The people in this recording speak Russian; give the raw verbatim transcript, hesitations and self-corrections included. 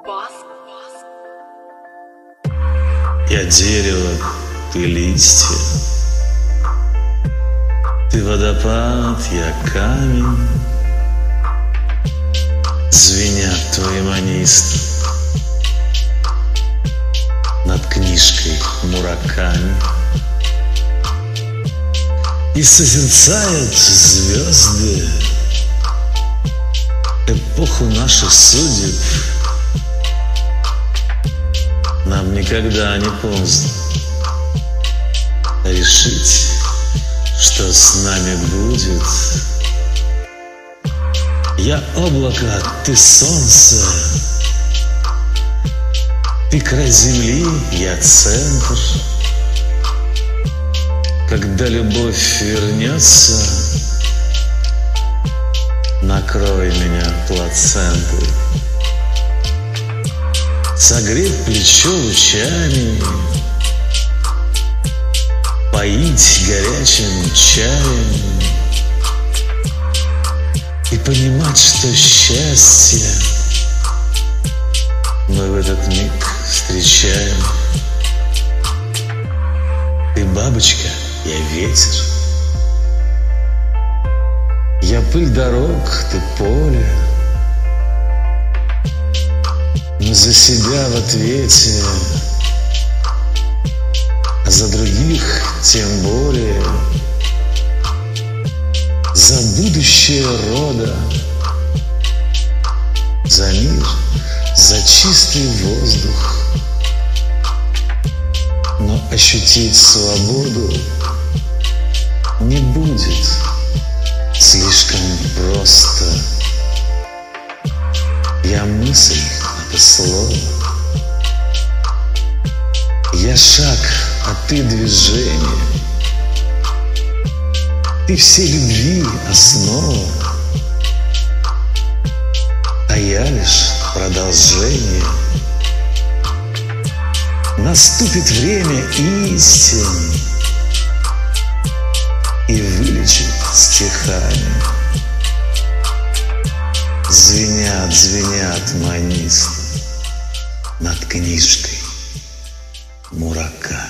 Я дерево, ты листья, ты водопад, я камень. Звенят твои манисты над книжкой Мураками. И созерцают звезды эпоху наших судеб. Нам никогда не поздно решить, что с нами будет. Я облако, ты солнце, ты край земли, я центр. Когда любовь вернется, накрой меня плацентой. Согреть плечо лучами, поить горячим чаем и понимать, что счастье мы в этот миг встречаем. Ты бабочка, я ветер, я пыль дорог, ты поле. Мы за себя в ответе, а за других тем более. За будущее рода, за мир, за чистый воздух. Но ощутить свободу не будет слишком просто. Я мысль, это слово. Я шаг, а ты движение. Ты все любви основа, а я лишь продолжение. Наступит время истин и вылечит стихами. Звенят, звенят манисты над книжкой Мураками.